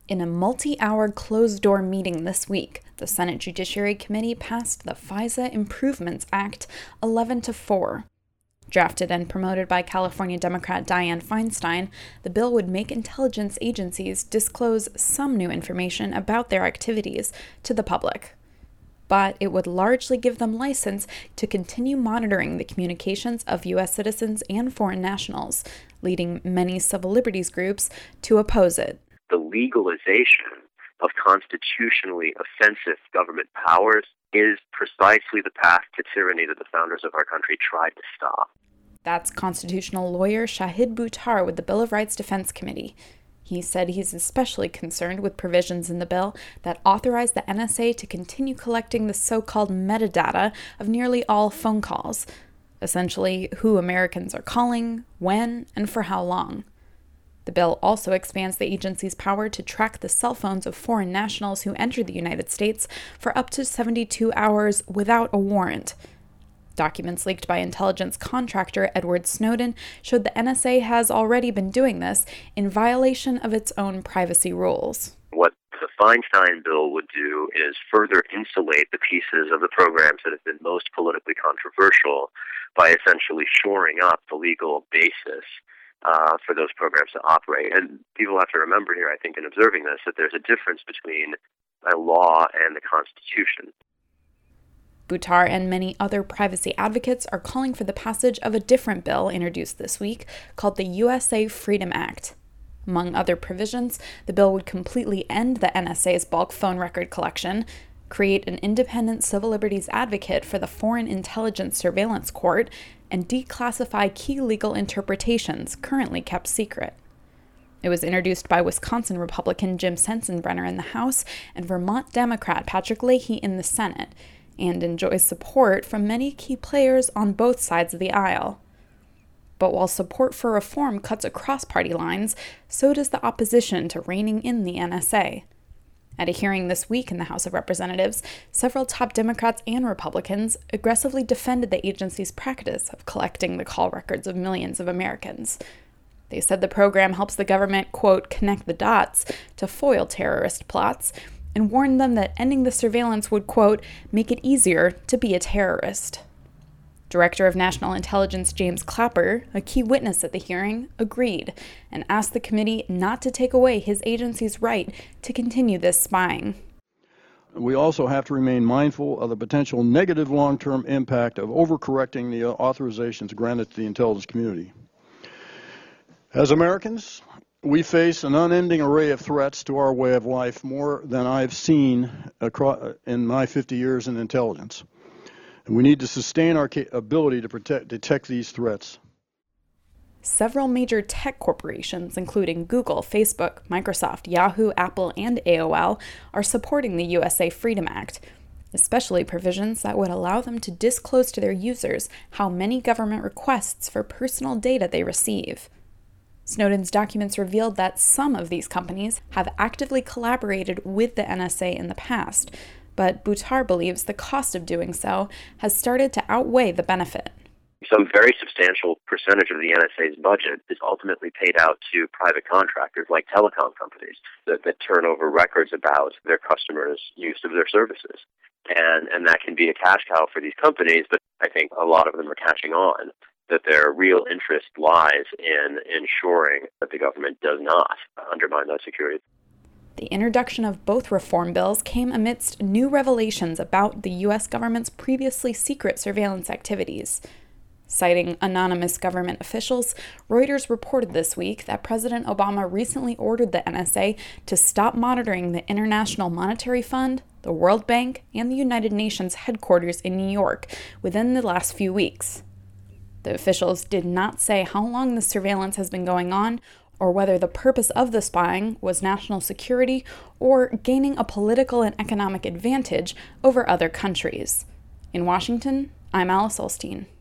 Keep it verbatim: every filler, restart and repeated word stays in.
In a multi-hour closed-door meeting this week, the Senate Judiciary Committee passed the FISA Improvements Act eleven to four. Drafted and promoted by California Democrat Dianne Feinstein, the bill would make intelligence agencies disclose some new information about their activities to the public. But it would largely give them license to continue monitoring the communications of U S citizens and foreign nationals, leading many civil liberties groups to oppose it. The legalization of constitutionally offensive government powers is precisely the path to tyranny that the founders of our country tried to stop. That's constitutional lawyer Shahid Buttar with the Bill of Rights Defense Committee. He said he's especially concerned with provisions in the bill that authorize the N S A to continue collecting the so-called metadata of nearly all phone calls, essentially who Americans are calling, when, and for how long. The bill also expands the agency's power to track the cell phones of foreign nationals who enter the United States for up to seventy-two hours without a warrant. Documents leaked by intelligence contractor Edward Snowden showed the N S A has already been doing this in violation of its own privacy rules. What the Feinstein bill would do is further insulate the pieces of the programs that have been most politically controversial by essentially shoring up the legal basis Uh, for those programs to operate. And people have to remember here, I think, in observing this, that there's a difference between a law and the Constitution. Buttar and many other privacy advocates are calling for the passage of a different bill introduced this week called the U S A Freedom Act. Among other provisions, the bill would completely end the N S A's bulk phone record collection, create an independent civil liberties advocate for the Foreign Intelligence Surveillance Court, and declassify key legal interpretations currently kept secret. It was introduced by Wisconsin Republican Jim Sensenbrenner in the House and Vermont Democrat Patrick Leahy in the Senate, and enjoys support from many key players on both sides of the aisle. But while support for reform cuts across party lines, so does the opposition to reining in the N S A. At a hearing this week in the House of Representatives, several top Democrats and Republicans aggressively defended the agency's practice of collecting the call records of millions of Americans. They said the program helps the government, quote, connect the dots to foil terrorist plots, and warned them that ending the surveillance would, quote, make it easier to be a terrorist. Director of National Intelligence James Clapper, a key witness at the hearing, agreed and asked the committee not to take away his agency's right to continue this spying. We also have to remain mindful of the potential negative long-term impact of overcorrecting the authorizations granted to the intelligence community. As Americans, we face an unending array of threats to our way of life, more than I've seen across, in my fifty years in intelligence. We need to sustain our ability to protect, detect these threats. Several major tech corporations, including Google, Facebook, Microsoft, Yahoo, Apple, and A O L, are supporting the U S A Freedom Act, especially provisions that would allow them to disclose to their users how many government requests for personal data they receive. Snowden's documents revealed that some of these companies have actively collaborated with the N S A in the past, but Buttar believes the cost of doing so has started to outweigh the benefit. Some very substantial percentage of the N S A's budget is ultimately paid out to private contractors like telecom companies that, that turn over records about their customers' use of their services. And, and that can be a cash cow for these companies, but I think a lot of them are catching on that their real interest lies in ensuring that the government does not undermine that security. The introduction of both reform bills came amidst new revelations about the U S government's previously secret surveillance activities. Citing anonymous government officials, Reuters reported this week that President Obama recently ordered the N S A to stop monitoring the International Monetary Fund, the World Bank, and the United Nations headquarters in New York within the last few weeks. The officials did not say how long the surveillance has been going on, or whether the purpose of the spying was national security or gaining a political and economic advantage over other countries. In Washington, I'm Alice Olstein.